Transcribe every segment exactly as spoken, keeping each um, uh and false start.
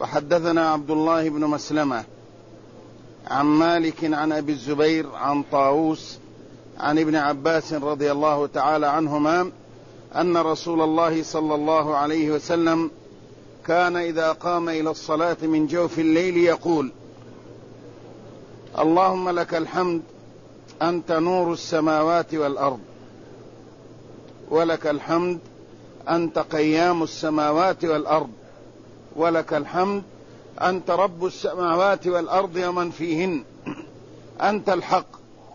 وحدثنا عبد الله بن مسلمة عن مالك عن أبي الزبير عن طاووس عن ابن عباس رضي الله تعالى عنهما أن رسول الله صلى الله عليه وسلم كان إذا قام إلى الصلاة من جوف الليل يقول: اللهم لك الحمد أنت نور السماوات والأرض، ولك الحمد أنت قيام السماوات والأرض، ولك الحمد أنت رب السماوات والأرض ومن فيهن، أنت الحق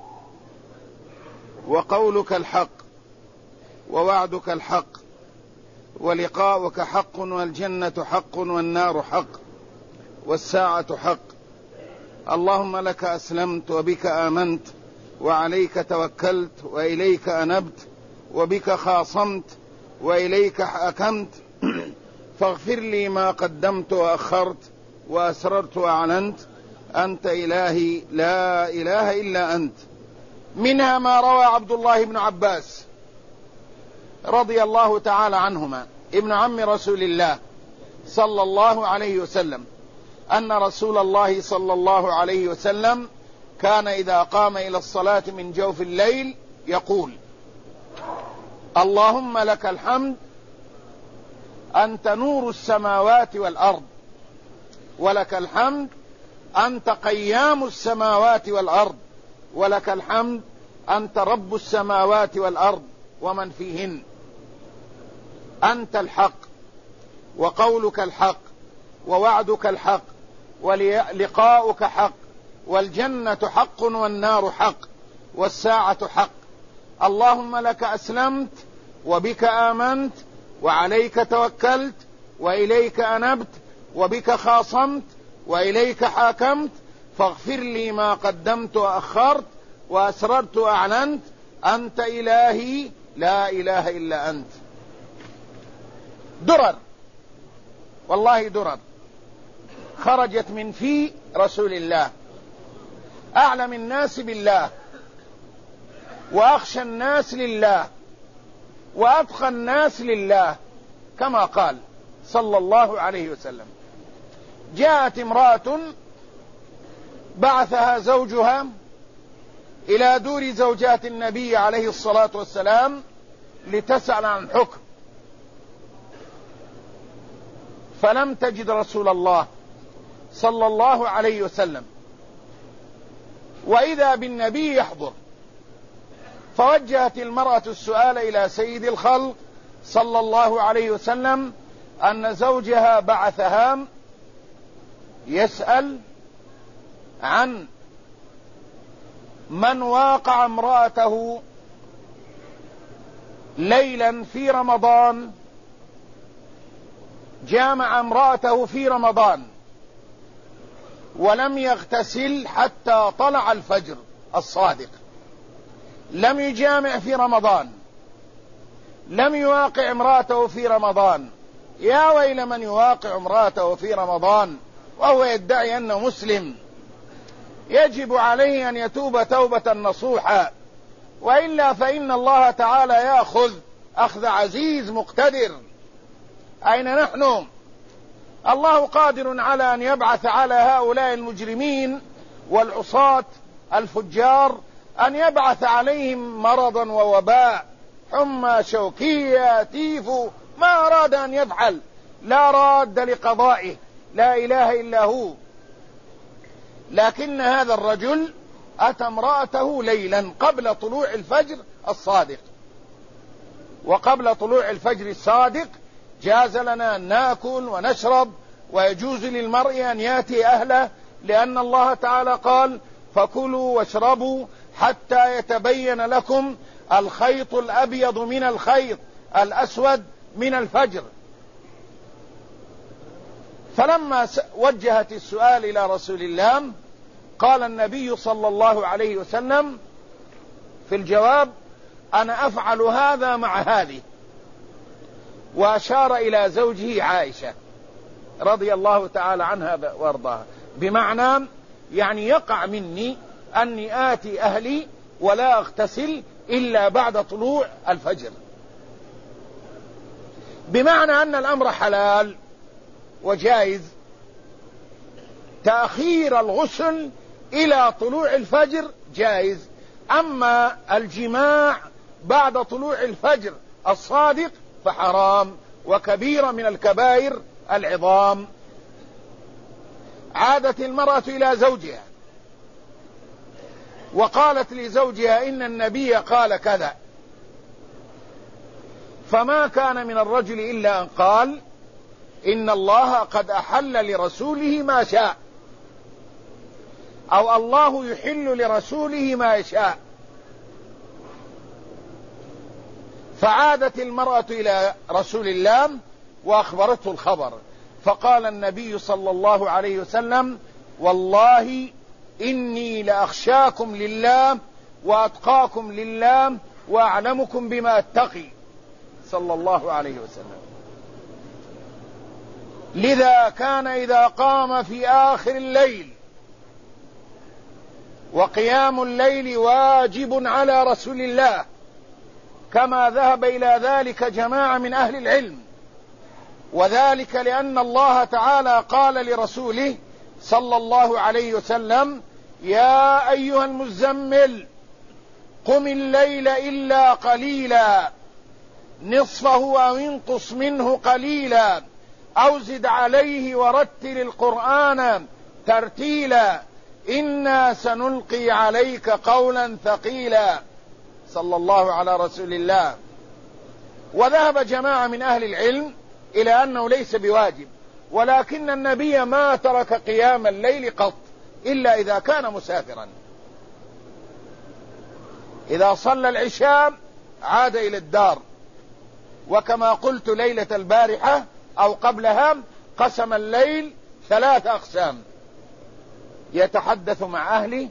وقولك الحق ووعدك الحق ولقاؤك حق والجنة حق والنار حق والساعة حق. اللهم لك أسلمت وبك آمنت وعليك توكلت وإليك أنبت وبك خاصمت وإليك حكمت، فاغفر لي ما قدمت وأخرت وأسررت وأعلنت، أنت إلهي لا إله إلا أنت. منها ما روى عبد الله بن عباس رضي الله تعالى عنهما ابن عم رسول الله صلى الله عليه وسلم أن رسول الله صلى الله عليه وسلم كان إذا قام إلى الصلاة من جوف الليل يقول: اللهم لك الحمد أنت نور السماوات والأرض، ولك الحمد أنت قيام السماوات والأرض، ولك الحمد أنت رب السماوات والأرض ومن فيهن، أنت الحق وقولك الحق ووعدك الحق ولقاؤك حق والجنة حق والنار حق والساعة حق. اللهم لك أسلمت وبك آمنت وعليك توكلت وإليك أنبت وبك خاصمت وإليك حاكمت، فاغفر لي ما قدمت وأخرت وأسررت وأعلنت، أنت إلهي لا إله إلا أنت. درر، والله درر خرجت من في رسول الله، أعلم الناس بالله وأخشى الناس لله وأتقى الناس لله، كما قال صلى الله عليه وسلم: جاءت امرأة بعثها زوجها إلى دور زوجات النبي عليه الصلاة والسلام لتسأل عن حكم، فلم تجد رسول الله صلى الله عليه وسلم، وإذا بالنبي يحضر، فوجهت المرأة السؤال إلى سيد الخلق صلى الله عليه وسلم أن زوجها بعثها يسأل عن من واقع امرأته ليلا في رمضان، جامع امرأته في رمضان ولم يغتسل حتى طلع الفجر الصادق، لم يجامع في رمضان، لم يواقع امرأته في رمضان. يا ويل من يواقع امرأته في رمضان وهو يدعي أنه مسلم، يجب عليه أن يتوب توبة نصوحا، وإلا فإن الله تعالى يأخذ أخذ عزيز مقتدر. أين نحن؟ الله قادر على أن يبعث على هؤلاء المجرمين والعصاة الفجار، أن يبعث عليهم مرضا ووباء، حمى شوكية، تيفو، ما أراد أن يفعل، لا راد لقضائه، لا إله إلا هو. لكن هذا الرجل أتى امرأته ليلا قبل طلوع الفجر الصادق، وقبل طلوع الفجر الصادق جاز لنا أن نأكل ونشرب، ويجوز للمرء أن يأتي أهله، لأن الله تعالى قال: فكلوا واشربوا حتى يتبين لكم الخيط الأبيض من الخيط الأسود من الفجر. فلما وجهت السؤال إلى رسول الله قال النبي صلى الله عليه وسلم في الجواب: أنا أفعل هذا مع هذه، وأشار إلى زوجه عائشة رضي الله تعالى عنها وارضاها، بمعنى يعني يقع مني أني آتي أهلي ولا أغتسل إلا بعد طلوع الفجر، بمعنى أن الأمر حلال وجائز تأخير الغسل إلى طلوع الفجر جائز، أما الجماع بعد طلوع الفجر الصادق فحرام وكبيرة من الكبائر العظام. عادت المرأة إلى زوجها وقالت لزوجها إن النبي قال كذا، فما كان من الرجل إلا أن قال إن الله قد أحل لرسوله ما شاء، أو الله يحل لرسوله ما يشاء. فعادت المرأة إلى رسول الله وأخبرته الخبر، فقال النبي صلى الله عليه وسلم والله إني لأخشاكم لله وأتقاكم لله وأعلمكم بما أتقي صلى الله عليه وسلم. لذا كان إذا قام في آخر الليل، وقيام الليل واجب على رسول الله كما ذهب إلى ذلك جماعة من أهل العلم، وذلك لأن الله تعالى قال لرسوله صلى الله عليه وسلم يا أيها المزمل قم الليل إلا قليلا نصفه أو انقص منه قليلا أو زد عليه ورتل القرآن ترتيلا إنا سنلقي عليك قولا ثقيلا صلى الله على رسول الله. وذهب جماعة من أهل العلم إلى أنه ليس بواجب، ولكن النبي ما ترك قيام الليل قط إلا إذا كان مسافرا. إذا صلى العشاء عاد إلى الدار، وكما قلت ليلة البارحة أو قبلها قسم الليل ثلاث أقسام: يتحدث مع أهله،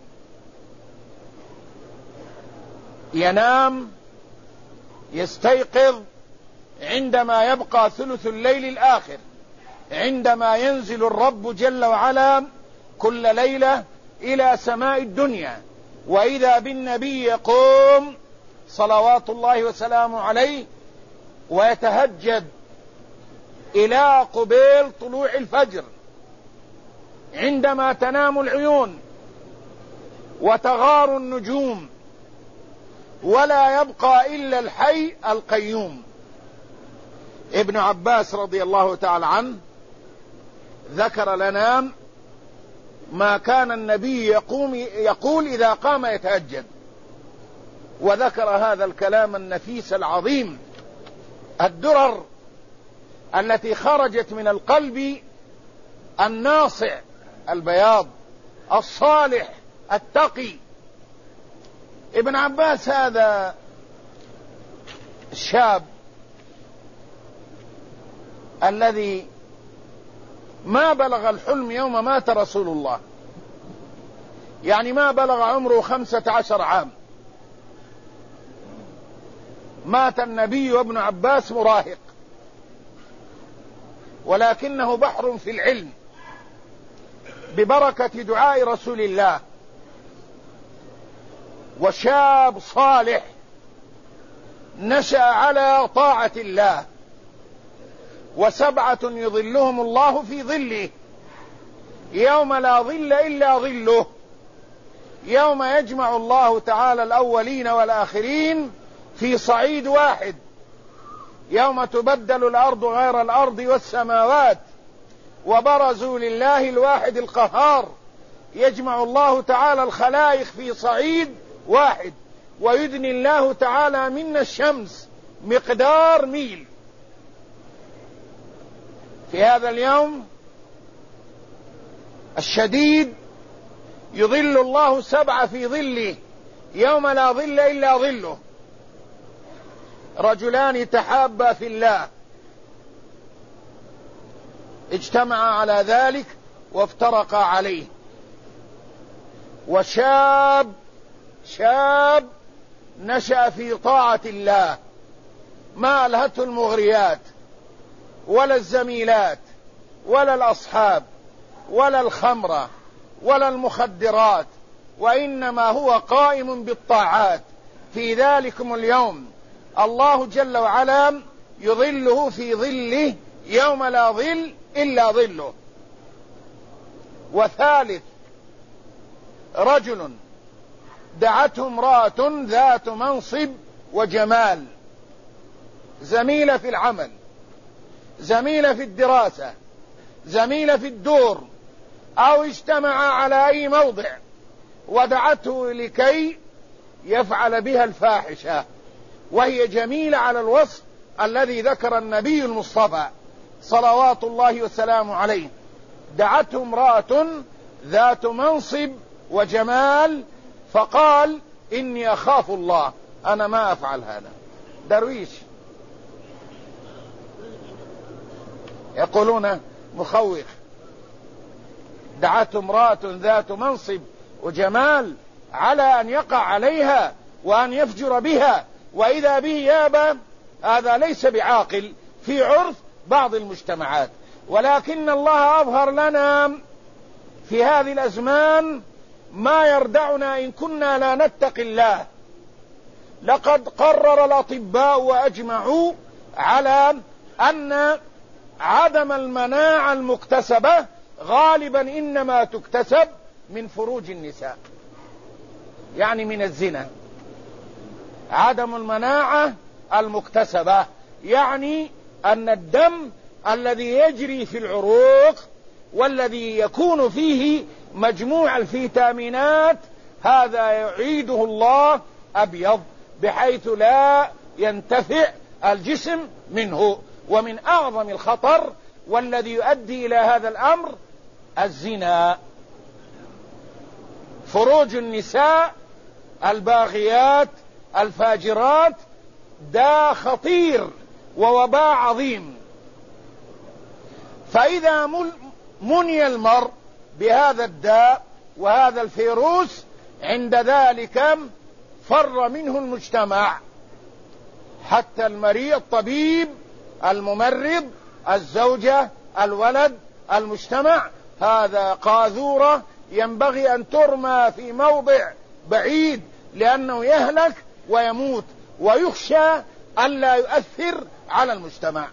ينام، يستيقظ عندما يبقى ثلث الليل الآخر، عندما ينزل الرب جل وعلا كل ليلة إلى سماء الدنيا، وإذا بالنبي يقوم صلوات الله وسلامه عليه ويتهجد إلى قبيل طلوع الفجر عندما تنام العيون وتغار النجوم، ولا يبقى إلا الحي القيوم. ابن عباس رضي الله تعالى عنه ذكر لنا ما كان النبي يقوم يقول إذا قام يتهجد، وذكر هذا الكلام النفيس العظيم، الدرر التي خرجت من القلب الناصع البياض الصالح التقي. ابن عباس هذا الشاب الذي ما بلغ الحلم يوم مات رسول الله، يعني ما بلغ عمره خمسة عشر عام، مات النبي وابن عباس مراهق، ولكنه بحر في العلم ببركة دعاء رسول الله، وشاب صالح نشأ على طاعة الله. وسبعة يظلهم الله في ظله يوم لا ظل إلا ظله، يوم يجمع الله تعالى الأولين والآخرين في صعيد واحد، يوم تبدل الأرض غير الأرض والسماوات وبرزوا لله الواحد القهار. يجمع الله تعالى الخلائق في صعيد واحد، ويدني الله تعالى منا الشمس مقدار ميل. في هذا اليوم الشديد يظل الله سبعة في ظله يوم لا ظل إلا ظله: رجلان تحابا في الله اجتمعا على ذلك وافترقا عليه، وشاب شاب نشأ في طاعة الله، ما ألهته المغريات ولا الزميلات ولا الأصحاب ولا الخمرة ولا المخدرات، وإنما هو قائم بالطاعات. في ذلكم اليوم الله جل وعلا يظله في ظله يوم لا ظل إلا ظله. وثالث رجل دعته امرأة ذات منصب وجمال، زميلة في العمل، زميلة في الدراسة، زميلة في الدور، أو اجتمع على أي موضع ودعته لكي يفعل بها الفاحشة، وهي جميلة على الوصف الذي ذكر النبي المصطفى صلوات الله وسلامه عليه. دعته امرأة ذات منصب وجمال فقال إني أخاف الله، أنا ما أفعل هذا. درويش يقولون مخوخ. دعته امرأة ذات منصب وجمال على أن يقع عليها وأن يفجر بها، وإذا به يابى، هذا ليس بعاقل في عرف بعض المجتمعات. ولكن الله أظهر لنا في هذه الأزمان ما يردعنا إن كنا لا نتقي الله. لقد قرر الأطباء وأجمعوا على أن عدم المناعة المكتسبة غالبا إنما تكتسب من فروج النساء، يعني من الزنا. عدم المناعة المكتسبة يعني أن الدم الذي يجري في العروق والذي يكون فيه مجموع الفيتامينات هذا يعيده الله أبيض بحيث لا ينتفع الجسم منه. ومن أعظم الخطر والذي يؤدي إلى هذا الأمر الزنا. فروج النساء الباغيات الفاجرات ده خطير ووباء عظيم. فإذا مني المرء بهذا الداء وهذا الفيروس عند ذلك فر منه المجتمع، حتى المريض، الطبيب، الممرض، الزوجة، الولد، المجتمع. هذا قاذورة ينبغي أن ترمى في موضع بعيد لأنه يهلك ويموت، ويخشى ألا يؤثر على المجتمع.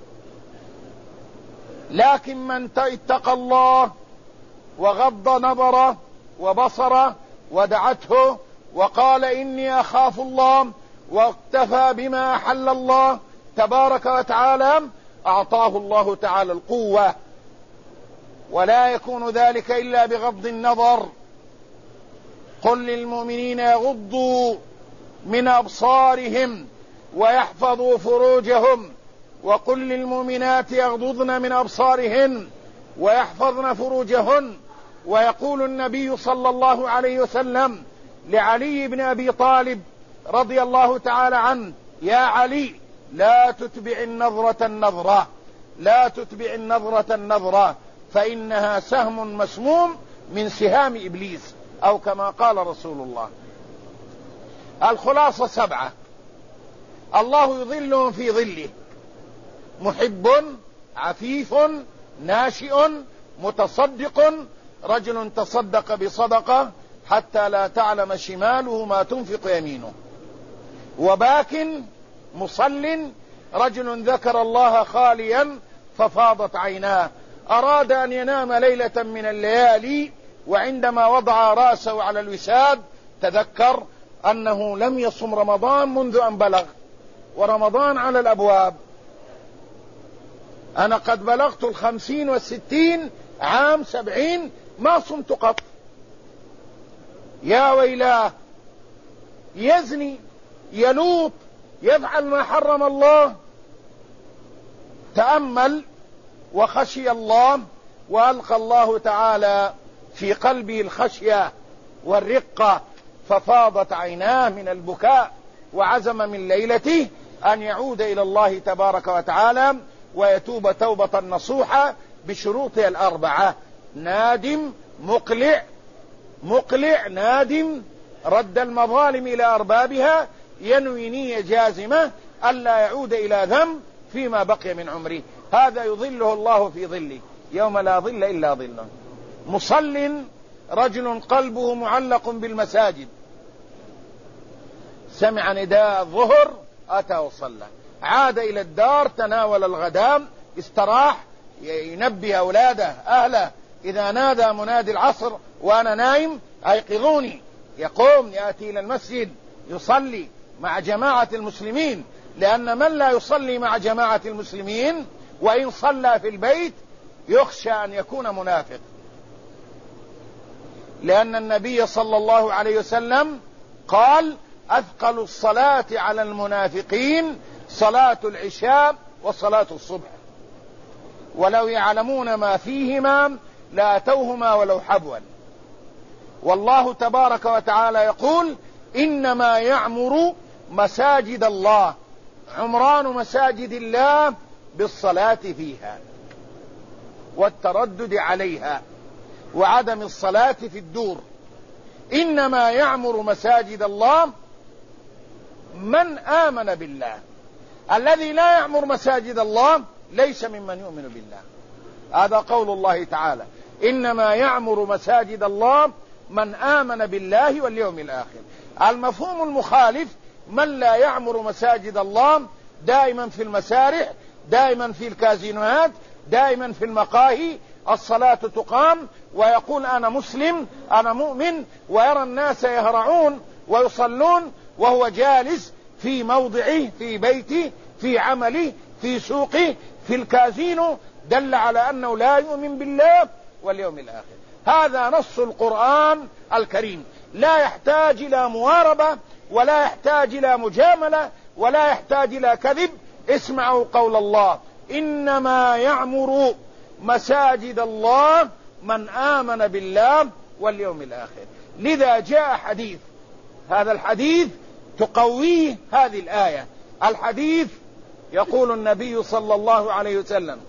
لكن من اتقى الله وغض نظره وبصره ودعته وقال إني أخاف الله واكتفى بما أحل الله تبارك وتعالى أعطاه الله تعالى القوة. ولا يكون ذلك إلا بغض النظر. قل للمؤمنين يغضوا من أبصارهم ويحفظوا فروجهم، وقل للمؤمنات يغضضن من أبصارهن ويحفظن فروجهن. ويقول النبي صلى الله عليه وسلم لعلي بن أبي طالب رضي الله تعالى عنه: يا علي لا تتبع النظرة النظرة، لا تتبع النظرة النظرة، فإنها سهم مسموم من سهام إبليس، أو كما قال رسول الله. الخلاصة سبعة: الله يظلهم في ظله: محب، عفيف، ناشئ، متصدق، رجل تصدق بصدقة حتى لا تعلم شماله ما تنفق يمينه، وباك، مصل، رجل ذكر الله خاليا ففاضت عيناه، أراد أن ينام ليلة من الليالي وعندما وضع رأسه على الوساد تذكر أنه لم يصم رمضان منذ أن بلغ، ورمضان على الأبواب. أنا قد بلغت الخمسين والستين عام سبعين ما صمت قط. يا ويلاه، يزني، يلوط، يفعل ما حرم الله. تأمل وخشي الله، وألقى الله تعالى في قلبه الخشية والرقة، ففاضت عيناه من البكاء، وعزم من ليلته أن يعود إلى الله تبارك وتعالى ويتوب توبة نصوحة بشروطها الأربعة: نادم، مقلع، مقلع نادم، رد المظالم إلى أربابها، ينوي نية جازمة ألا يعود إلى ذنب فيما بقي من عمره. هذا يظله الله في ظله يوم لا ظل إلا ظله. مصل، رجل قلبه معلق بالمساجد، سمع نداء الظهر أتى وصلى، عاد إلى الدار، تناول الغداء، استراح، ينبه أولاده أهله إذا نادى منادي العصر وأنا نايم أيقظوني، يقوم يأتي إلى المسجد يصلي مع جماعة المسلمين، لأن من لا يصلي مع جماعة المسلمين وإن صلى في البيت يخشى أن يكون منافق، لأن النبي صلى الله عليه وسلم قال: أثقل الصلاة على المنافقين صلاة العشاء وصلاة الصبح، ولو يعلمون ما فيهما لأتوهما ولو حبوا. والله تبارك وتعالى يقول: إنما يعمر مساجد الله، عمران مساجد الله بالصلاة فيها والتردد عليها وعدم الصلاة في الدور. إنما يعمر مساجد الله من آمن بالله. الذي لا يعمر مساجد الله ليس ممن يؤمن بالله. هذا قول الله تعالى: إنما يعمر مساجد الله من آمن بالله واليوم الآخر. المفهوم المخالف: من لا يعمر مساجد الله دائما في المسارح، دائما في الكازينوات، دائما في المقاهي، الصلاة تقام ويقول أنا مسلم أنا مؤمن، ويرى الناس يهرعون ويصلون وهو جالس في موضعه، في بيته، في عمله، في سوقه، في الكازينو، دل على أنه لا يؤمن بالله واليوم الآخر. هذا نص القرآن الكريم، لا يحتاج إلى مواربة ولا يحتاج إلى مجاملة ولا يحتاج إلى كذب. اسمعوا قول الله: إنما يعمر مساجد الله من آمن بالله واليوم الآخر. لذا جاء حديث، هذا الحديث تقويه هذه الآية. الحديث يقول النبي صلى الله عليه وسلم: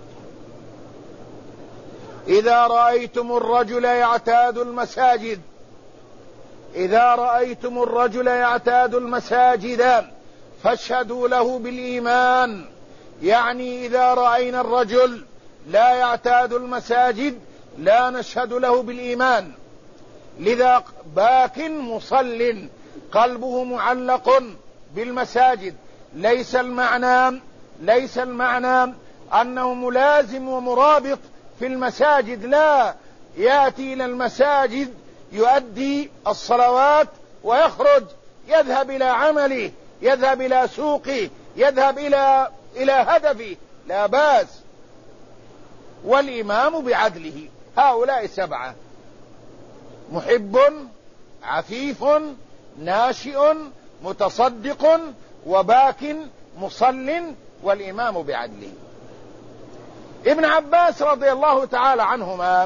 إذا رأيتم الرجل يعتاد المساجد إذا رأيتم الرجل يعتاد المساجد فاشهدوا له بالإيمان. يعني إذا رأينا الرجل لا يعتاد المساجد لا نشهد له بالإيمان. لذا باك مصل قلبه معلق بالمساجد. ليس المعنى ليس المعنى أنه ملازم ومرابط في المساجد، لا، يأتي إلى المساجد يؤدي الصلوات ويخرج، يذهب إلى عمله، يذهب إلى سوقه، يذهب إلى إلى هدفه، لا بأس. والإمام بعدله. هؤلاء سبعة: محب، عفيف، ناشئ، متصدق، وباك، مصل، والإمام بعدله. ابن عباس رضي الله تعالى عنهما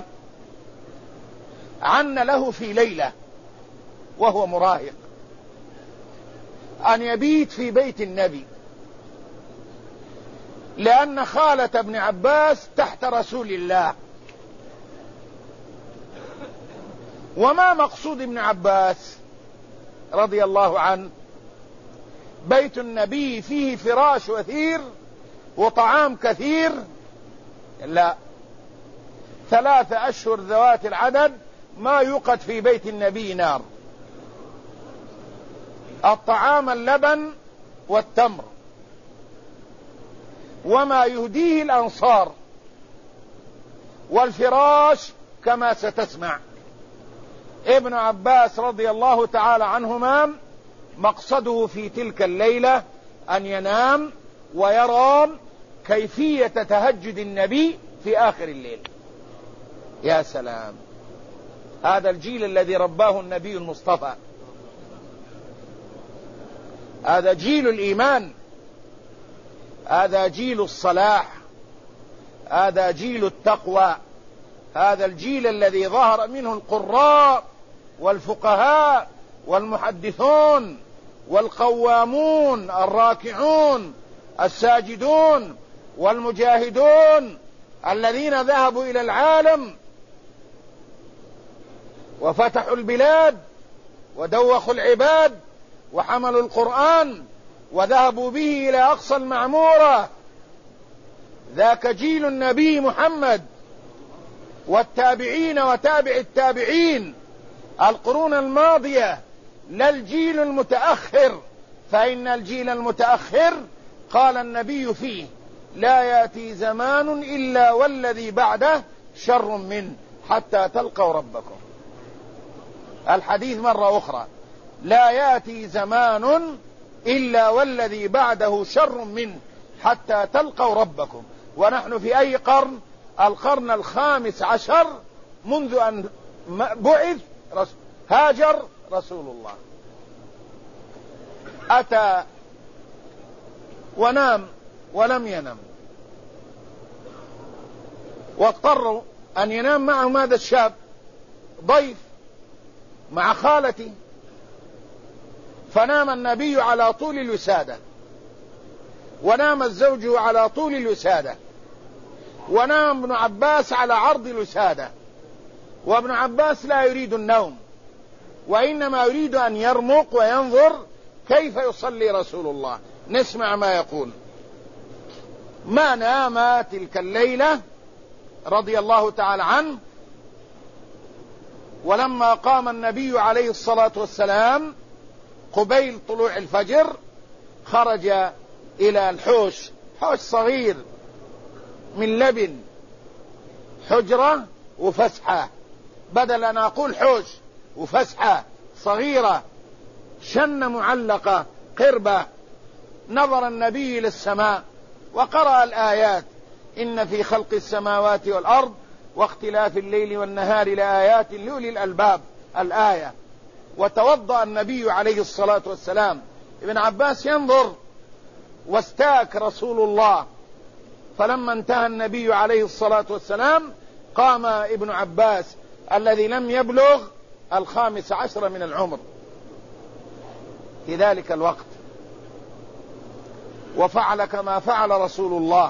عن له في ليلة وهو مراهق أن يبيت في بيت النبي، لأن خالة ابن عباس تحت رسول الله. وما مقصود ابن عباس رضي الله عنه؟ بيت النبي فيه فراش وثير وطعام كثير؟ لا، ثلاثة أشهر ذوات العدد ما يوقد في بيت النبي نار. الطعام اللبن والتمر وما يهديه الأنصار، والفراش كما ستسمع. ابن عباس رضي الله تعالى عنهما مقصده في تلك الليلة أن ينام ويرى كيفية تهجد النبي في آخر الليل. يا سلام، هذا الجيل الذي رباه النبي المصطفى، هذا جيل الإيمان، هذا جيل الصلاح، هذا جيل التقوى، هذا الجيل الذي ظهر منه القراء والفقهاء والمحدثون والقوامون الراكعون الساجدون والمجاهدون الذين ذهبوا إلى العالم وفتحوا البلاد ودوخوا العباد وحملوا القرآن وذهبوا به إلى أقصى المعمورة. ذاك جيل النبي محمد والتابعين وتابع التابعين، القرون الماضية، لا الجيل المتأخر. فإن الجيل المتأخر قال النبي فيه: لا يأتي زمان إلا والذي بعده شر منه حتى تلقوا ربكم. الحديث مرة أخرى: لا يأتي زمان إلا والذي بعده شر منه حتى تلقوا ربكم. ونحن في أي قرن؟ القرن الخامس عشر منذ أن بعث هاجر رسول الله. أتى ونام ولم ينم، واضطروا أن ينام معهم هذا الشاب ضيف مع خالتي، فنام النبي على طول الوسادة، ونام الزوج على طول الوسادة، ونام ابن عباس على عرض الوسادة. وابن عباس لا يريد النوم، وإنما يريد أن يرمق وينظر كيف يصلي رسول الله. نسمع ما يقول: ما نام تلك الليلة رضي الله تعالى عنه، ولما قام النبي عليه الصلاة والسلام قبيل طلوع الفجر خرج إلى الحوش، حوش صغير من لبن، حجرة وفسحة، بدل أن أقول حوش وفسحة صغيرة، شن معلقة قربة. نظر النبي إلى السماء وقرأ الآيات: إن في خلق السماوات والأرض واختلاف الليل والنهار لآيات لأولي الألباب، الآية. وتوضأ النبي عليه الصلاة والسلام. ابن عباس ينظر، واستاك رسول الله. فلما انتهى النبي عليه الصلاة والسلام قام ابن عباس الذي لم يبلغ الخامس عشر من العمر في ذلك الوقت، وفعل كما فعل رسول الله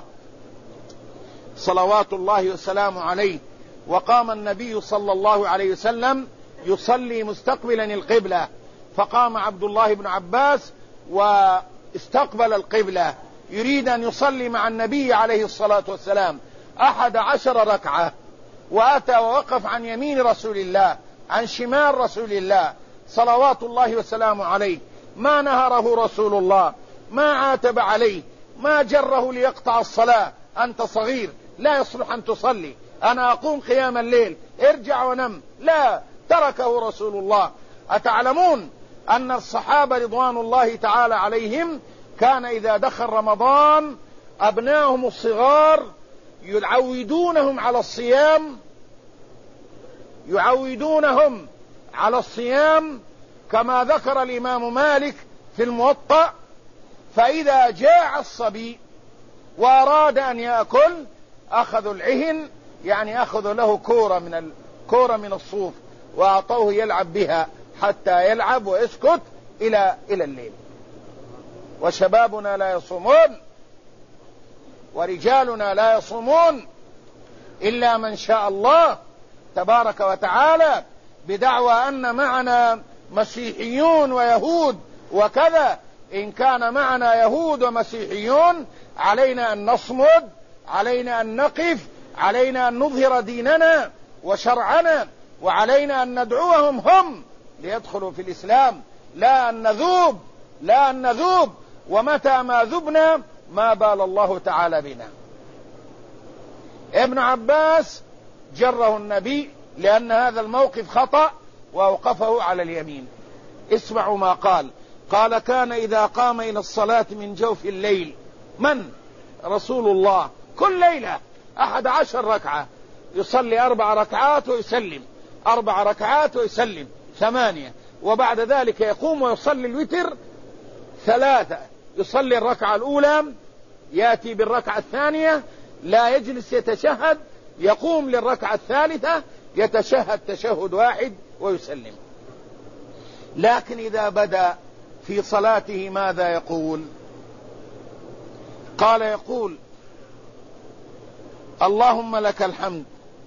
صلوات الله وسلامه عليه. وقام النبي صلى الله عليه وسلم يصلي مستقبلا القبلة، فقام عبد الله بن عباس واستقبل القبلة يريد أن يصلي مع النبي عليه الصلاة والسلام أحد عشر ركعة، وأتى ووقف عن يمين رسول الله عن شمال رسول الله صلوات الله وسلامه عليه. ما نهره رسول الله، ما عاتب عليه، ما جره ليقطع الصلاة: أنت صغير لا يصلح أن تصلي، أنا أقوم قيام الليل، ارجع ونم. لا، تركه رسول الله. أتعلمون أن الصحابة رضوان الله تعالى عليهم كان إذا دخل رمضان أبنائهم الصغار يعودونهم على الصيام، يعودونهم على الصيام كما ذكر الإمام مالك في الموطأ: فإذا جاع الصبي وأراد أن يأكل أخذوا العهن، يعني أخذوا له كورة من الكورة من الصوف وأعطوه يلعب بها حتى يلعب ويسكت إلى إلى الليل. وشبابنا لا يصومون، ورجالنا لا يصومون إلا من شاء الله تبارك وتعالى، بدعوى أن معنا مسيحيون ويهود وكذا. إن كان معنا يهود ومسيحيون علينا أن نصمد، علينا أن نقف، علينا أن نظهر ديننا وشرعنا، وعلينا أن ندعوهم هم ليدخلوا في الإسلام، لا أن نذوب، لا أن نذوب. ومتى ما ذبنا ما بال الله تعالى بنا. ابن عباس جره النبي لأن هذا الموقف خطأ وأوقفه على اليمين. اسمعوا ما قال: قال: كان إذا قام إلى الصلاة من جوف الليل، من؟ رسول الله، كل ليلة أحد عشر ركعة، يصلي أربع ركعات ويسلم، أربع ركعات ويسلم، ثمانية. وبعد ذلك يقوم ويصلي الوتر ثلاثة، يصلي الركعة الأولى، يأتي بالركعة الثانية، لا يجلس يتشهد، يقوم للركعة الثالثة يتشهد تشهد واحد ويسلم. لكن إذا بدأ في صلاته ماذا يقول؟ قال: يقول: اللهم لك الحمد،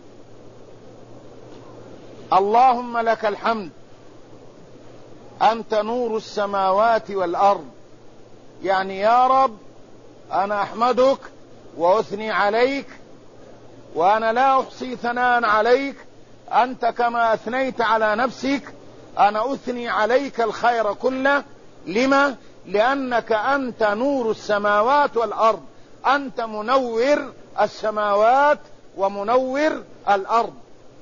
اللهم لك الحمد، أنت نور السماوات والأرض. يعني يا رب أنا أحمدك وأثني عليك، وأنا لا أحصي ثناء عليك، أنت كما أثنيت على نفسك، أنا أثني عليك الخير كله. لما؟ لأنك أنت نور السماوات والأرض، أنت منور السماوات ومنور الأرض.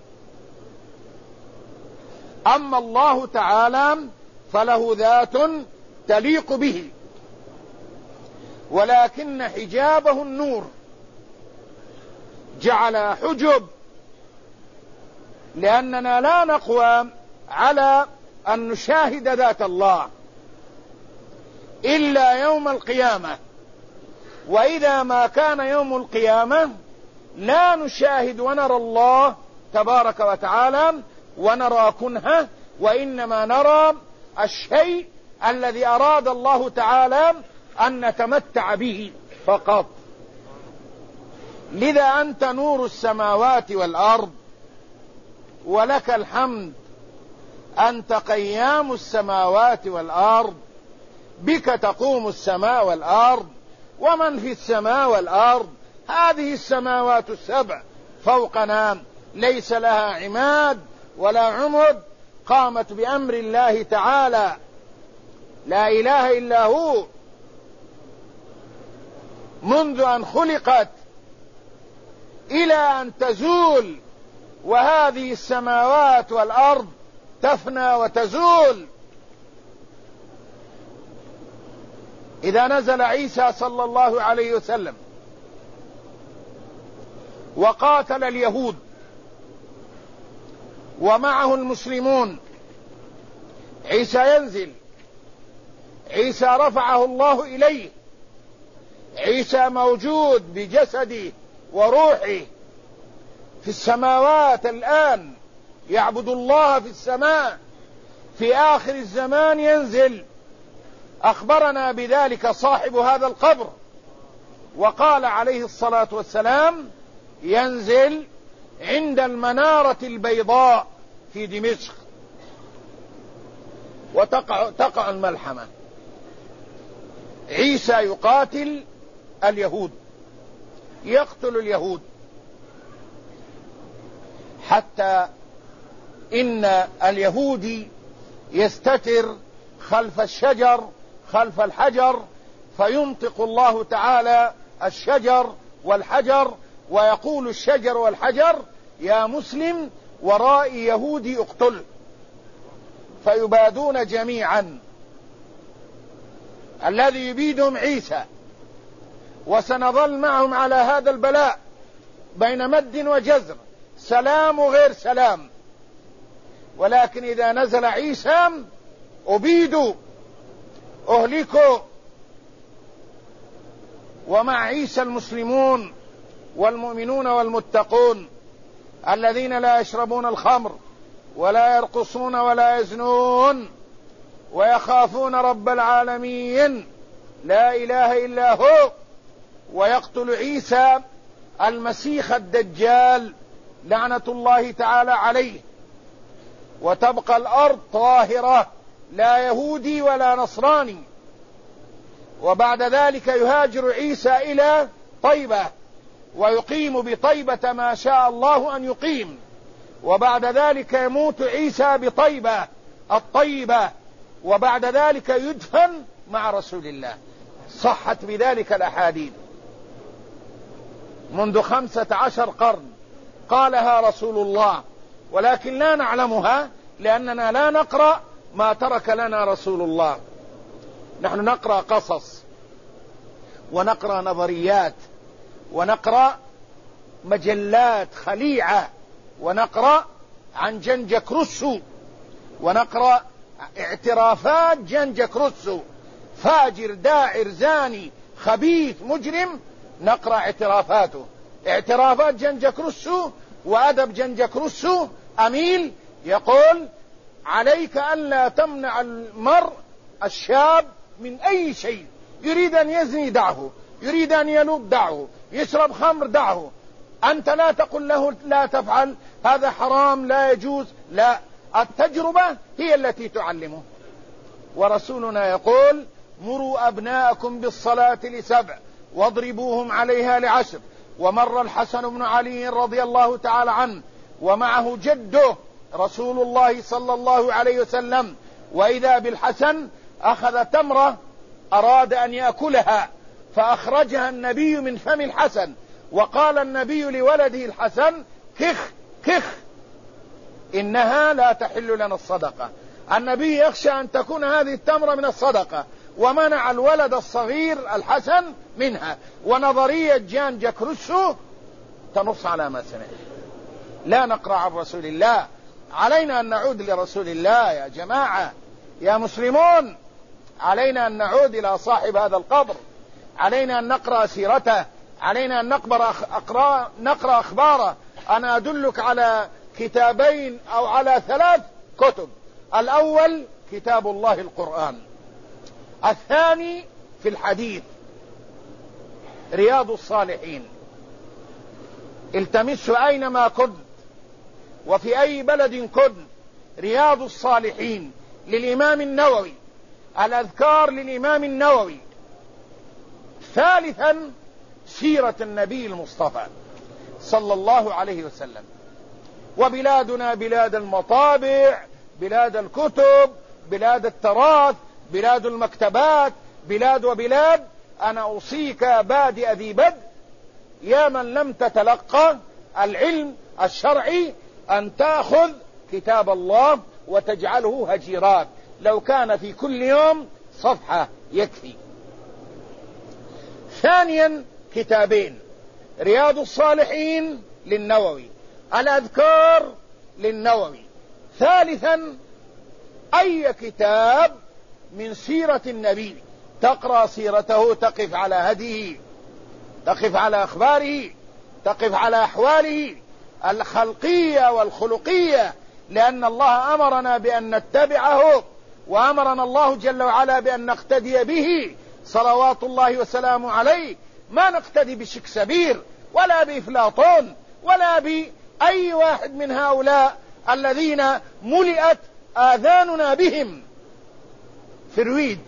أما الله تعالى فله ذات تليق به، ولكن حجابه النور، جعل حجب، لأننا لا نقوى على أن نشاهد ذات الله إلا يوم القيامة، وإذا ما كان يوم القيامة لا نشاهد ونرى الله تبارك وتعالى ونرى كنهه، وإنما نرى الشيء الذي أراد الله تعالى أن نتمتع به فقط. لذا أنت نور السماوات والأرض، ولك الحمد، أنت قيام السماوات والأرض، بك تقوم السماء والأرض ومن في السماء والأرض. هذه السماوات السبع فوقنا ليس لها عماد ولا عمد، قامت بأمر الله تعالى، لا إله إلا هو، منذ أن خلقت إلى أن تزول، وهذه السماوات والأرض تفنى وتزول. إذا نزل عيسى صلى الله عليه وسلم وقاتل اليهود ومعه المسلمون، عيسى ينزل، عيسى رفعه الله إليه، عيسى موجود بجسده وروحه في السماوات الآن، يعبد الله في السماء، في آخر الزمان ينزل. أخبرنا بذلك صاحب هذا القبر، وقال عليه الصلاة والسلام: ينزل عند المنارة البيضاء في دمشق، وتقع تقع الملحمة. عيسى يقاتل اليهود، يقتل اليهود، حتى إن اليهودي يستتر خلف الشجر، خلف الحجر، فينطق الله تعالى الشجر والحجر، ويقول الشجر والحجر: يا مسلم ورائي يهودي اقتله، فيبادون جميعا. الذي يبيدهم عيسى، وسنظل معهم على هذا البلاء بين مد وجزر، سلام وغير سلام. ولكن إذا نزل عيسى أبيدوا، أهلكوا. ومع عيسى المسلمون والمؤمنون والمتقون الذين لا يشربون الخمر ولا يرقصون ولا يزنون ويخافون رب العالمين لا إله إلا هو، ويقتل عيسى المسيح الدجال لعنة الله تعالى عليه، وتبقى الأرض طاهرة، لا يهودي ولا نصراني. وبعد ذلك يهاجر عيسى إلى طيبة، ويقيم بطيبة ما شاء الله أن يقيم، وبعد ذلك يموت عيسى بطيبة الطيبة، وبعد ذلك يدفن مع رسول الله. صحت بذلك الأحاديث منذ خمسة عشر قرن قالها رسول الله، ولكن لا نعلمها لأننا لا نقرأ ما ترك لنا رسول الله. نحن نقرأ قصص، ونقرأ نظريات، ونقرأ مجلات خليعة، ونقرأ عن جنجك روسو، ونقرأ اعترافات جنجك روسو، فاجر داعر زاني خبيث مجرم، نقرأ اعترافاته، اعترافات جنجك روسو وأدب جنجك روسو أميل، يقول: عليك ألا تمنع المرء الشاب من أي شيء، يريد أن يزني دعه، يريد أن يلوب دعه، يشرب خمر دعه، أنت لا تقل له لا تفعل، هذا حرام لا يجوز، لا، التجربة هي التي تعلمه. ورسولنا يقول: مروا أبناءكم بالصلاة لسبع واضربوهم عليها لعشر. ومر الحسن بن علي رضي الله تعالى عنه ومعه جده رسول الله صلى الله عليه وسلم، وإذا بالحسن أخذ تمرة أراد أن يأكلها، فأخرجها النبي من فم الحسن وقال النبي لولده الحسن: كخ كخ إنها لا تحل لنا الصدقة. النبي يخشى أن تكون هذه التمرة من الصدقة، ومنع الولد الصغير الحسن منها. ونظرية جان جاك روسو تنص على ما سمعت. لا نقرأ عن رسول الله. علينا أن نعود لرسول الله يا جماعة، يا مسلمون، علينا أن نعود إلى صاحب هذا القبر، علينا أن نقرأ سيرته، علينا أن نقرأ, أقرأ نقرأ أخباره. أنا أدلك على كتابين أو على ثلاث كتب. الأول كتاب الله القرآن، الثاني في الحديث رياض الصالحين. التمسوا أينما كنت وفي أي بلد كنت رياض الصالحين للإمام النووي، الأذكار للإمام النووي. ثالثا سيرة النبي المصطفى صلى الله عليه وسلم. وبلادنا بلاد المطابع، بلاد الكتب، بلاد التراث، بلاد المكتبات، بلاد وبلاد. أنا أوصيك بادئ ذي بدء يا من لم تتلقى العلم الشرعي أن تأخذ كتاب الله وتجعله هجيرات، لو كان في كل يوم صفحة يكفي. ثانيا كتابين: رياض الصالحين للنووي، الأذكار للنووي. ثالثا أي كتاب من سيرة النبي، تقرأ سيرته، تقف على هديه، تقف على أخباره، تقف على أحواله الخلقية والخلقية، لأن الله أمرنا بأن نتبعه، وأمرنا الله جل وعلا بأن نقتدي به صلوات الله وسلامه عليه. ما نقتدي بشكسبير ولا بإفلاطون ولا بأي واحد من هؤلاء الذين ملئت آذاننا بهم. فرويد،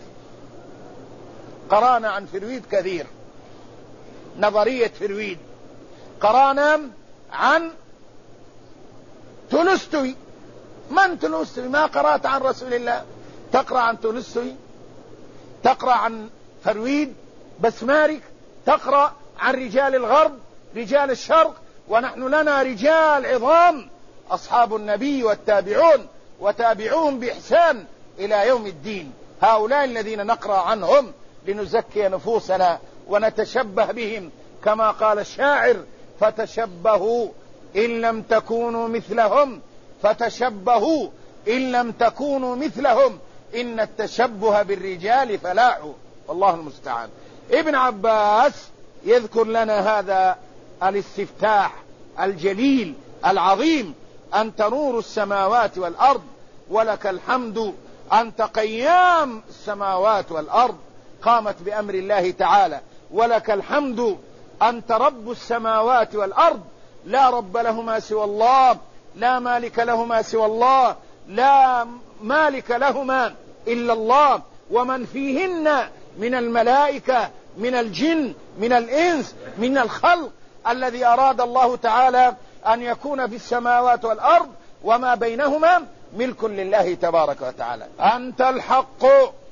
قرانا عن فرويد كثير، نظرية فرويد. قرانا عن تولستوي. من تولستوي؟ ما قرأت عن رسول الله. تقرأ عن تولستوي، تقرأ عن فرويد، بسمارك، تقرأ عن رجال الغرب، رجال الشرق، ونحن لنا رجال عظام أصحاب النبي والتابعون وتابعوهم بإحسان إلى يوم الدين. هؤلاء الذين نقرأ عنهم لنزكي نفوسنا ونتشبه بهم، كما قال الشاعر: فتشبهوا إن لم تكونوا مثلهم، فتشبهوا إن لم تكونوا مثلهم، إن التشبه بالرجال فلاح. والله المستعان. ابن عباس يذكر لنا هذا الاستفتاح الجليل العظيم: أنت نور السماوات والأرض ولك الحمد، أنت قيام السماوات والأرض، قامت بأمر الله تعالى. ولك الحمد، أنت رب السماوات والأرض، لا رب لهما سوى الله، لا مالك لهما سوى الله، لا مالك لهما إلا الله، ومن فيهن من الملائكة، من الجن، من الإنس، من الخلق، الذي أراد الله تعالى أن يكون في السماوات والأرض وما بينهما ملك لله تبارك وتعالى. أنت الحق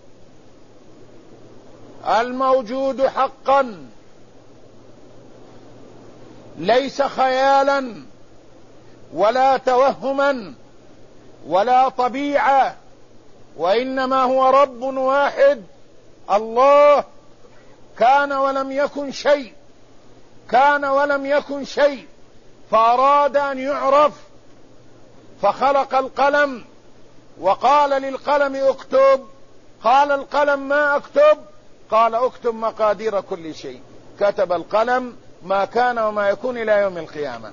الموجود حقا، ليس خيالا ولا توهما ولا طبيعة، وإنما هو رب واحد الله. كان ولم يكن شيء، كان ولم يكن شيء، فأراد أن يعرف فخلق القلم وقال للقلم اكتب، قال القلم ما اكتب، قال اكتب مقادير كل شيء، كتب القلم ما كان وما يكون إلى يوم القيامة.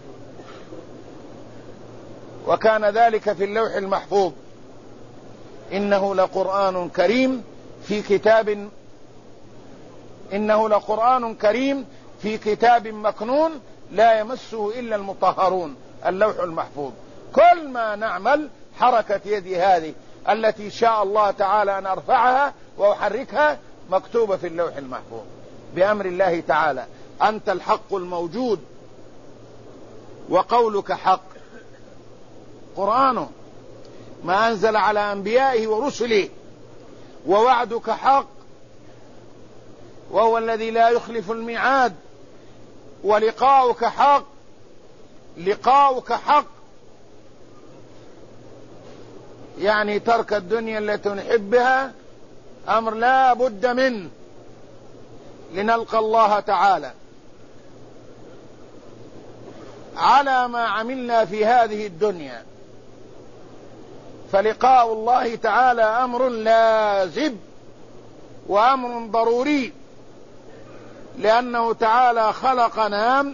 وكان ذلك في اللوح المحفوظ. إنه لقرآن كريم في كتاب إنه لقرآن كريم في كتاب مكنون لا يمسه إلا المطهرون، اللوح المحفوظ. كل ما نعمل، حركة يدي هذه التي شاء الله تعالى أن أرفعها وأحركها، مكتوبة في اللوح المحفوظ بأمر الله تعالى. أنت الحق الموجود وقولك حق. قرآنه ما أنزل على أنبيائه ورسله، ووعدك حق، وهو الذي لا يخلف الميعاد. ولقاؤك حق، لقاؤك حق، يعني ترك الدنيا التي نحبها أمر لا بد منه لنلقى الله تعالى على ما عملنا في هذه الدنيا. فلقاء الله تعالى أمر لازم وأمر ضروري، لأنه تعالى خلقنا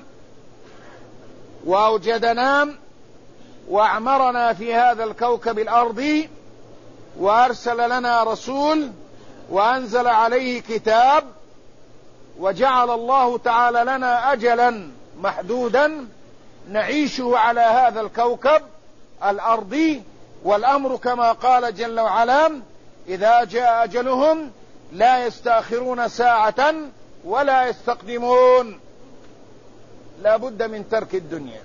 وأوجدنا وأعمرنا في هذا الكوكب الأرضي، وأرسل لنا رسول وأنزل عليه كتاب، وجعل الله تعالى لنا أجلا محدودا نعيشه على هذا الكوكب الأرضي. والأمر كما قال جل وعلا: إذا جاء أجلهم لا يستأخرون ساعة ولا يستقدمون. لا بد من ترك الدنيا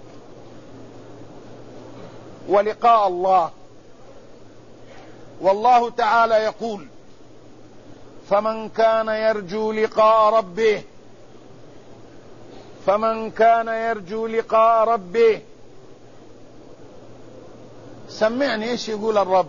ولقاء الله. والله تعالى يقول: فمن كان يرجو لقاء ربه فمن كان يرجو لقاء ربه سمعني ايش يقول الرب.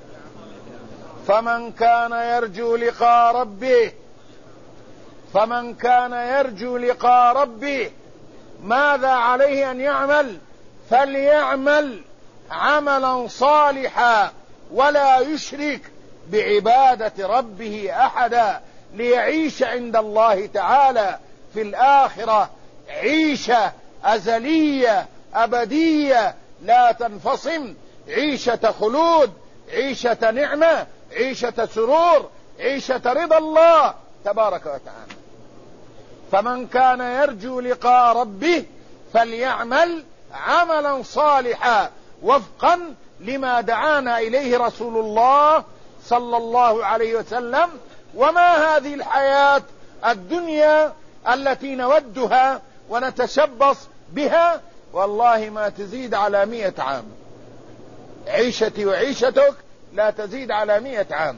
فمن كان يرجو لقاء ربه فمن كان يرجو لقاء ربه ماذا عليه أن يعمل؟ فليعمل عملا صالحا ولا يشرك بعبادة ربه أحدا، ليعيش عند الله تعالى في الآخرة عيشة أزلية أبدية لا تنفصم، عيشة خلود، عيشة نعمة، عيشة سرور، عيشة رضا الله تبارك وتعالى. فمن كان يرجو لقاء ربه فليعمل عملا صالحا وفقا لما دعانا إليه رسول الله صلى الله عليه وسلم. وما هذه الحياة الدنيا التي نودها ونتشبص بها؟ والله ما تزيد على مئة عام. عيشتي وعيشتك لا تزيد على مئة عام،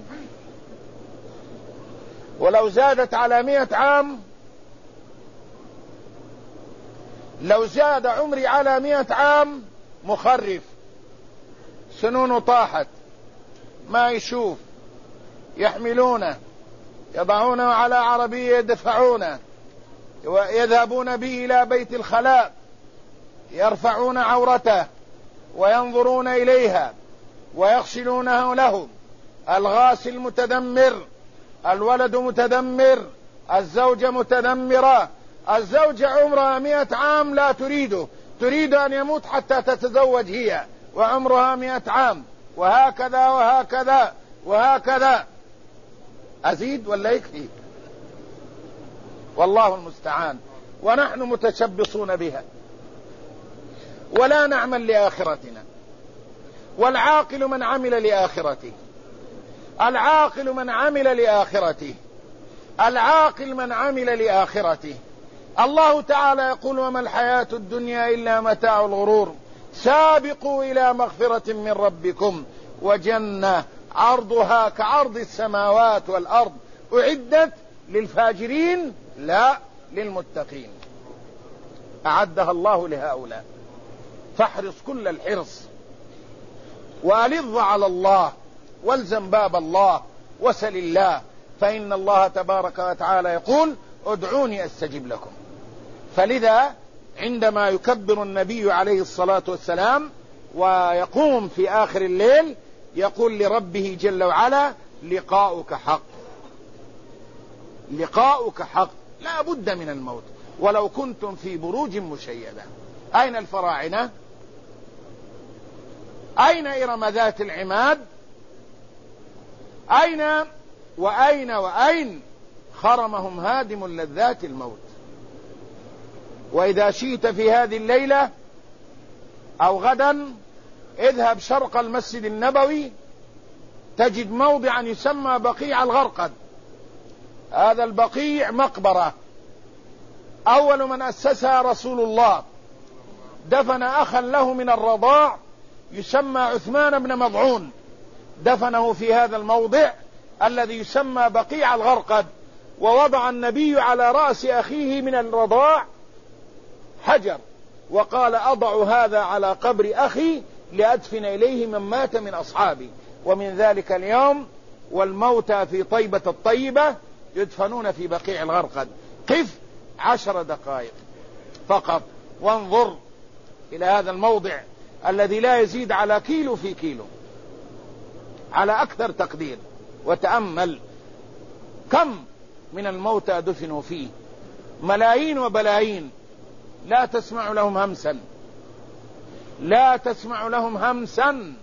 ولو زادت على مئة عام، لو زاد عمري على مئة عام مخرف، سنونه طاحت، ما يشوف، يحملونه، يضعونه على عربية يدفعونه، يذهبون به إلى بيت الخلاء، يرفعون عورته وينظرون إليها ويغسلونه له. الغاسل متدمر، الولد متدمر، الزوجة متدمرة. الزوجة عمرها مئة عام لا تريده، تريد أن يموت حتى تتزوج هي، وعمرها مئة عام، وهكذا وهكذا وهكذا. أزيد ولا يكفي؟ والله المستعان. ونحن متشبصون بها ولا نعمل لآخرتنا. والعاقل من عمل لآخرته، العاقل من عمل لآخرته، العاقل من عمل لآخرته. الله تعالى يقول: وما الحياة الدنيا إلا متاع الغرور، سابقوا إلى مغفرة من ربكم وجنة عرضها كعرض السماوات والأرض أعدت للفاجرين لا للمتقين. أعدها الله لهؤلاء. فاحرص كل الحرص وألظ على الله والزم باب الله وسل الله، فإن الله تبارك وتعالى يقول: ادعوني أستجب لكم. فلذا عندما يكبر النبي عليه الصلاة والسلام ويقوم في آخر الليل يقول لربه جل وعلا: لقاؤك حق، لقاؤك حق، لا بد من الموت ولو كنتم في بروج مشيدة. أين الفراعنة؟ أين إرم ذات العماد؟ أين وأين وأين خرمهم هادم اللذات الموت. وإذا شئت في هذه الليلة أو غدا اذهب شرق المسجد النبوي تجد موضعا يسمى بقيع الغرقد. هذا البقيع مقبرة أول من أسسها رسول الله، دفن أخا له من الرضاع يسمى عثمان بن مضعون، دفنه في هذا الموضع الذي يسمى بقيع الغرقد، ووضع النبي على رأس أخيه من الرضاع حجر وقال أضع هذا على قبر أخي لأدفن إليه من مات من أصحابي. ومن ذلك اليوم والموتى في طيبة الطيبة يدفنون في بقيع الغرقد. قف عشر دقائق فقط وانظر إلى هذا الموضع الذي لا يزيد على كيلو في كيلو على أكثر تقدير، وتأمل كم من الموتى دفنوا فيه، ملايين وبلايين، لا تسمع لهم همسا، لا تسمع لهم همسا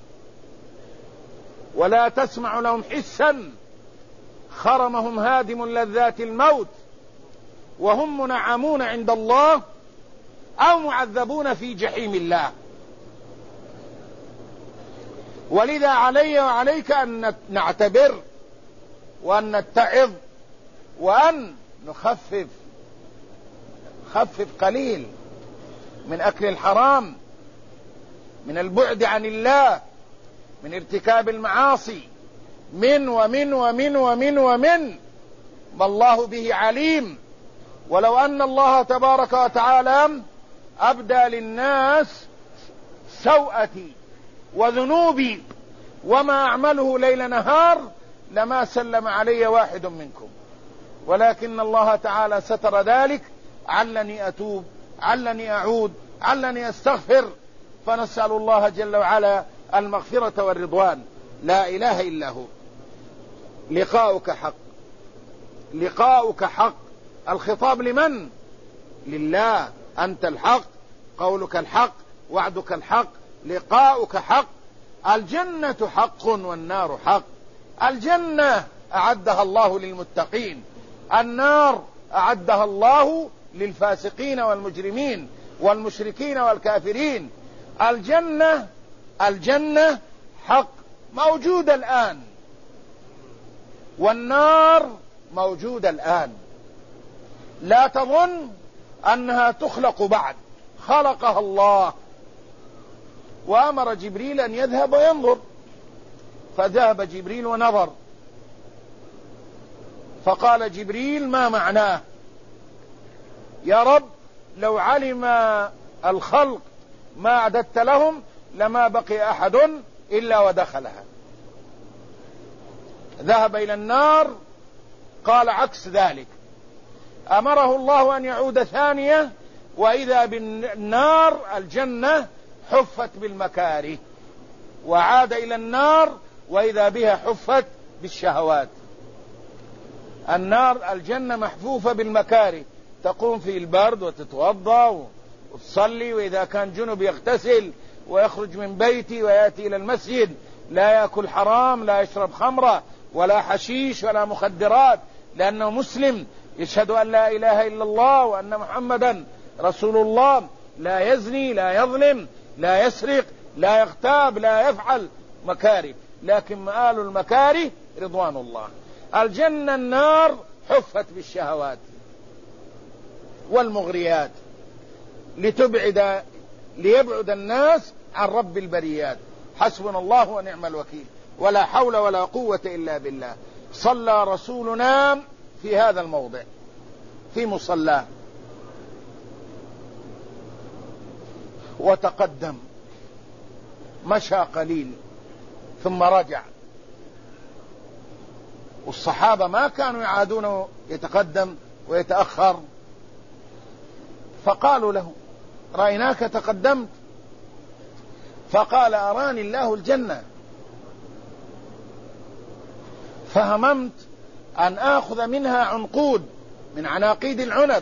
ولا تسمع لهم حسا. خرمهم هادم لذات الموت وهم منعمون عند الله أو معذبون في جحيم الله. ولذا علي وعليك أن نعتبر وأن نتعظ وأن نخفف خفف قليل من أكل الحرام، من البعد عن الله، من ارتكاب المعاصي، من ومن ومن ومن ومن ما الله به عليم. ولو أن الله تبارك وتعالى أبدى للناس سوءتي وذنوبي وما أعمله ليل نهار لما سلم علي واحد منكم، ولكن الله تعالى ستر ذلك علني أتوب، علني أعود، علني أستغفر. فنسأل الله جل وعلا المغفرة والرضوان. لا إله إلا هو. لقاؤك حق، لقاؤك حق. الخطاب لمن؟ لله. أنت الحق، قولك الحق، وعدك الحق، لقاؤك حق. الجنة حق والنار حق. الجنة أعدها الله للمتقين، النار أعدها الله للفاسقين والمجرمين والمشركين والكافرين. الجنة الجنة حق موجودة الآن، والنار موجودة الآن. لا تظن أنها تخلق بعد، خلقها الله وأمر جبريل أن يذهب وينظر، فذهب جبريل ونظر، فقال جبريل ما معناه؟ يا رب لو علم الخلق ما أعددت لهم لما بقي أحد إلا ودخلها. ذهب إلى النار، قال عكس ذلك، أمره الله أن يعود ثانية، وإذا بالنار الجنة حفت بالمكاره، وعاد إلى النار وإذا بها حفت بالشهوات. النار الجنة محفوفة بالمكاره، تقوم في البرد وتتوضأ وتصلي، وإذا كان جنب يغتسل ويخرج من بيتي ويأتي إلى المسجد، لا يأكل حرام، لا يشرب خمرة ولا حشيش ولا مخدرات، لأنه مسلم يشهد أن لا إله إلا الله وأن محمدا رسول الله. لا يزني، لا يظلم، لا يسرق، لا يغتاب، لا يفعل مكاره، لكن مآل المكاره رضوان الله. الجنة النار حفت بالشهوات والمغريات لتبعد ليبعد الناس عن رب البريات. حسبنا الله ونعم الوكيل، ولا حول ولا قوة إلا بالله. صلى رسولنا في هذا الموضع في مصلاه وتقدم، مشى قليل ثم رجع، والصحابة ما كانوا يعادون يتقدم ويتأخر، فقالوا له رأيناك تقدمت، فقال أراني الله الجنة فهممت أن آخذ منها عنقود من عناقيد العنب،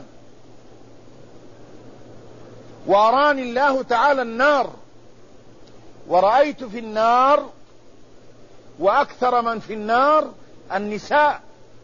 وأراني الله تعالى النار، ورأيت في النار وأكثر من في النار النساء،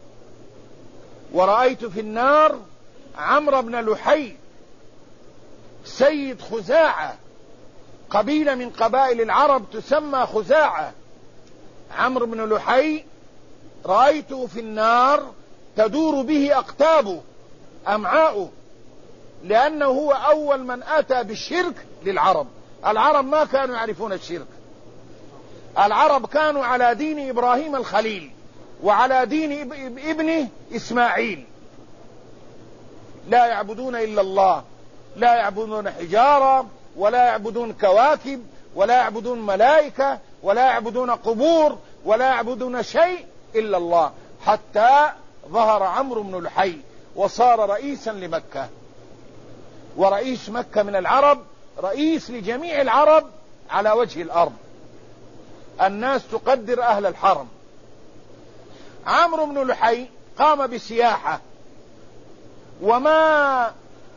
ورأيت في النار عمرو بن لحي سيد خزاعة، قبيلة من قبائل العرب تسمى خزاعة. عمرو بن لحي رأيته في النار تدور به أقتابه أمعاؤه، لأنه هو أول من أتى بالشرك للعرب. العرب ما كانوا يعرفون الشرك، العرب كانوا على دين إبراهيم الخليل وعلى دين ابنه إسماعيل، لا يعبدون إلا الله. لا يعبدون حجارة ولا يعبدون كواكب ولا يعبدون ملائكة ولا يعبدون قبور ولا يعبدون شيء إلا الله، حتى ظهر عمرو بن لحي وصار رئيسا لمكة. ورئيس مكة من العرب رئيس لجميع العرب على وجه الأرض، الناس تقدر أهل الحرم. عمرو بن لحي قام بسياحة، وما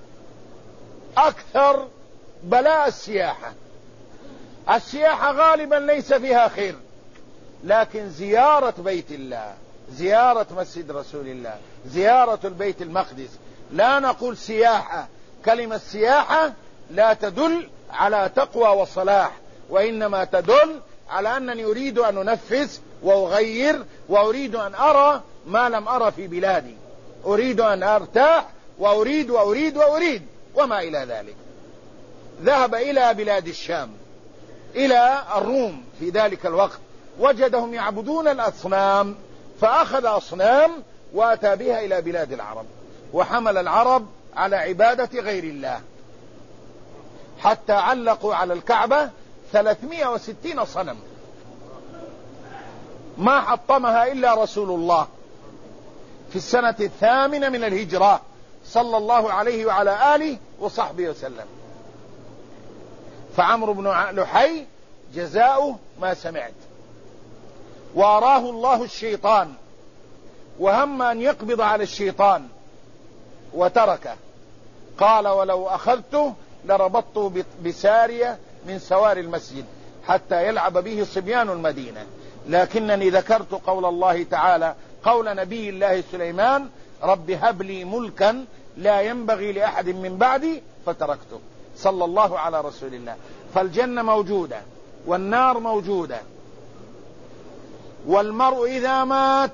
أكثر بلاء السياحة. السياحة غالبا ليس فيها خير، لكن زيارة بيت الله، زيارة مسجد رسول الله، زيارة البيت المقدس، لا نقول سياحة. كلمة سياحة لا تدل على تقوى وصلاح، وإنما تدل على أنني أريد أن أنفذ وأغير، وأريد أن أرى ما لم أرى في بلادي، أريد أن أرتاح، وأريد وأريد وأريد وما إلى ذلك. ذهب إلى بلاد الشام، إلى الروم في ذلك الوقت، وجدهم يعبدون الأصنام، فأخذ أصنام وأتى بها إلى بلاد العرب، وحمل العرب على عبادة غير الله، حتى علقوا على الكعبة ثلاثمائة وستين صنم ما حطمها إلا رسول الله في السنة الثامنة من الهجرة صلى الله عليه وعلى آله وصحبه وسلم. فعمرو بن لحي جزاؤه ما سمعت. وأراه الله الشيطان، وهم أن يقبض على الشيطان وتركه. قال: ولو أخذته لربطته بسارية من سوار المسجد حتى يلعب به صبيان المدينة، لكنني ذكرت قول الله تعالى، قول نبي الله سليمان: رب هب لي ملكا لا ينبغي لأحد من بعدي، فتركته. صلى الله على رسول الله. فالجنة موجودة والنار موجودة، والمرء إذا مات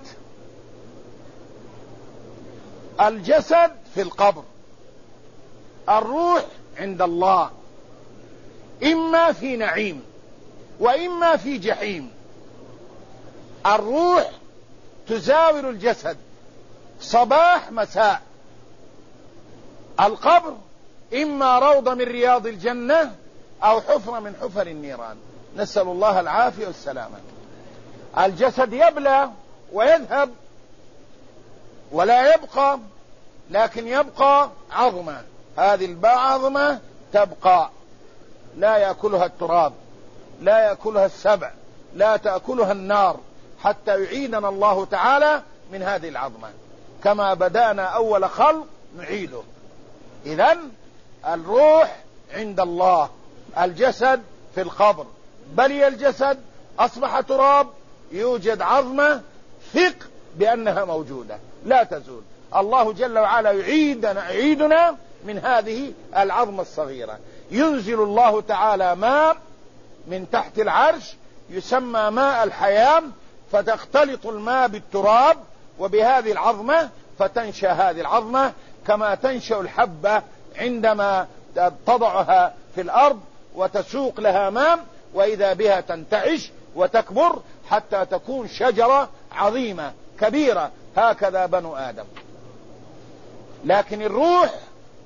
الجسد في القبر، الروح عند الله، إما في نعيم وإما في جحيم. الروح تزاور الجسد صباح مساء. القبر إما روضة من رياض الجنة أو حفرة من حفر النيران، نسأل الله العافية والسلامة. الجسد يبلى ويذهب ولا يبقى، لكن يبقى عظمة، هذه العظمة تبقى، لا يأكلها التراب، لا يأكلها السبع، لا تأكلها النار، حتى يعيدنا الله تعالى من هذه العظمة. كما بدأنا أول خلق نعيده. إذن الروح عند الله، الجسد في القبر، بلي الجسد أصبح تراب، يوجد عظمة، ثق بأنها موجودة لا تزول. الله جل وعلا يعيدنا, يعيدنا من هذه العظمة الصغيرة. ينزل الله تعالى ماء من تحت العرش يسمى ماء الحياة، فتختلط الماء بالتراب وبهذه العظمة، فتنشأ هذه العظمة كما تنشأ الحبة عندما تضعها في الأرض وتسوق لها ماء، وإذا بها تنتعش وتكبر حتى تكون شجرة عظيمة كبيرة. هكذا بنو آدم. لكن الروح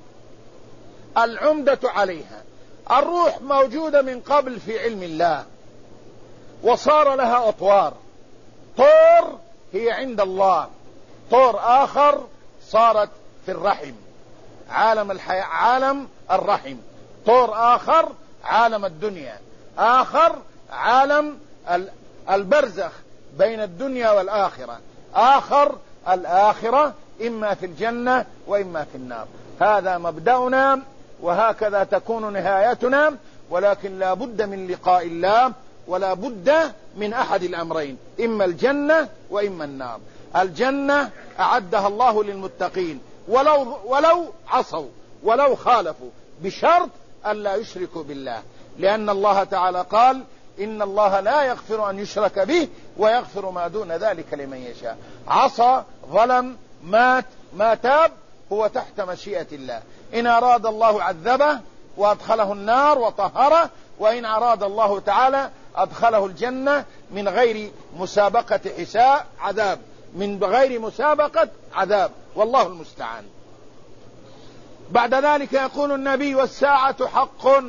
العمدة عليها، الروح موجودة من قبل في علم الله، وصار لها أطوار. طور هي عند الله، طور آخر صارت في الرحم، عالم الحياة، عالم الرحم. طور آخر عالم الدنيا، آخر عالم البرزخ بين الدنيا والآخرة، آخر الآخرة إما في الجنة وإما في النار. هذا مبدأنا وهكذا تكون نهايتنا، ولكن لا بد من لقاء الله، ولا بد من أحد الأمرين، إما الجنة وإما النار. الجنة أعدها الله للمتقين ولو, ولو عصوا ولو خالفوا، بشرط ألا يشركوا بالله، لأن الله تعالى قال: إن الله لا يغفر أن يشرك به ويغفر ما دون ذلك لمن يشاء. عصى، ظلم، مات، ما تاب، هو تحت مشيئة الله. إن أراد الله عذبه وأدخله النار وطهره، وإن أراد الله تعالى أدخله الجنة من غير مسابقة حساب عذاب، من غير مسابقة عذاب، والله المستعان. بعد ذلك يقول النبي والساعة حق.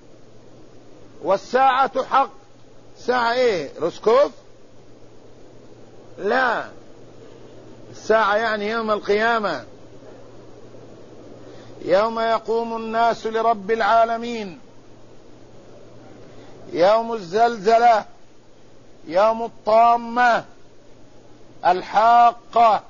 والساعة حق. ساعة ايه؟ رسكوف؟ لا، الساعة يعني يوم القيامة، يوم يقوم الناس لرب العالمين، يوم الزلزلة، يوم الطامة الحاقة،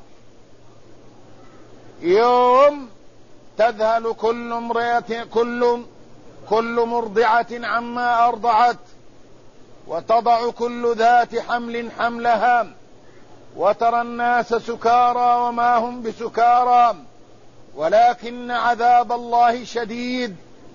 يوم تذهل كل امرئة كل كل مرضعة عما أرضعت، وتضع كل ذات حمل حملها، وترى الناس سكارى وما هم بسكارى ولكن عذاب الله شديد.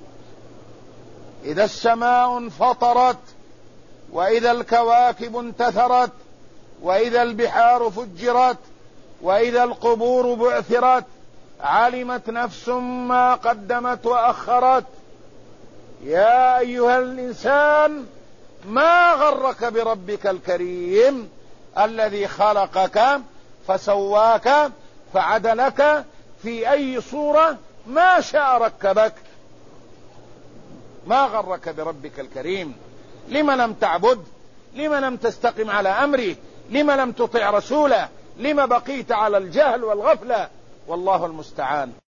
إذا السماء انفطرت، وإذا الكواكب انتثرت، وإذا البحار فجرت، وإذا القبور بعثرت، علمت نفس ما قدمت وأخرت. يا أيها الإنسان ما غرك بربك الكريم الذي خلقك فسواك فعدلك في أي صورة ما شاء ركبك. ما غرك بربك الكريم؟ لم لم تعبد؟ لم لم تستقم على أمره؟ لم لم تطع رسوله؟ لم بقيت على الجهل والغفلة؟ والله المستعان.